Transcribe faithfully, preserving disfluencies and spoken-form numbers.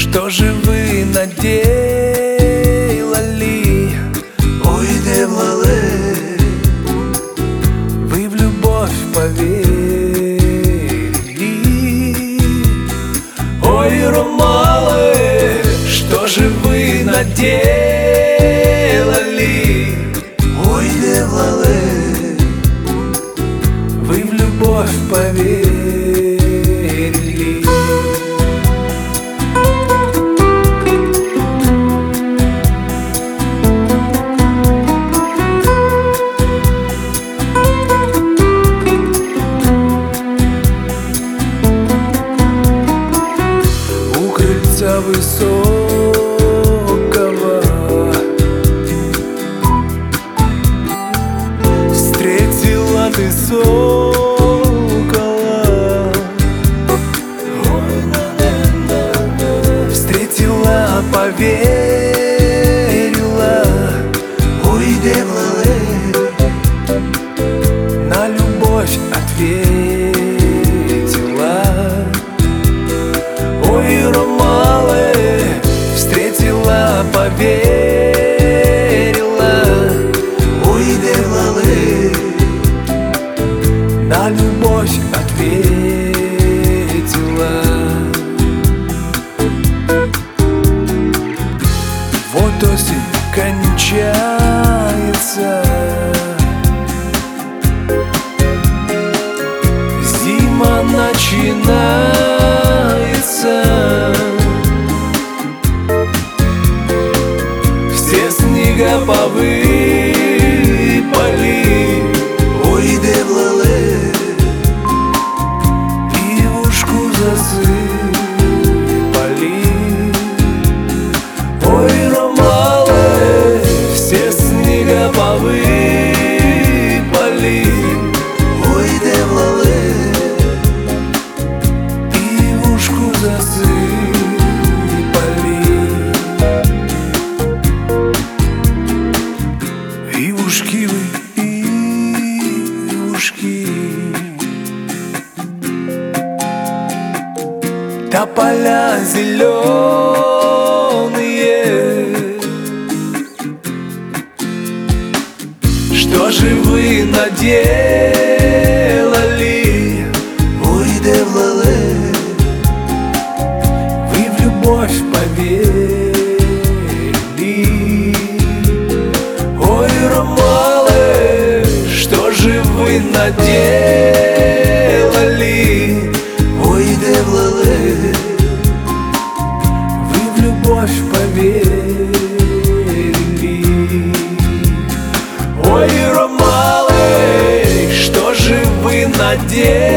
Что же вы наделали? Ой, делали. Вы в любовь поверили. Ой, ромалы, что же вы наделали? Ой, делали. Вы в любовь поверили. Высокого встретила ты сокола, встретила, поверила. Ой, делали. На любовь ответила. Ой, ромалы, встретила, поверила. Ой, делали. На любовь ответила. Вот осень кончается, зима начинается. Все снега повыпали. Ой, делали. Пивушку засыпали. Ой, ромалы, все снега повыпали. Ой, делали. Пивушку засыпали. Ивушки вы, ивушки, тополя зеленые. Что же вы наделали? Ой, делали. Вы в любовь поверили. Ой, ромалы, что же вы наделали? Ой, делали. Вы в любовь поверили. Ой, ромалы, что же вы наделали?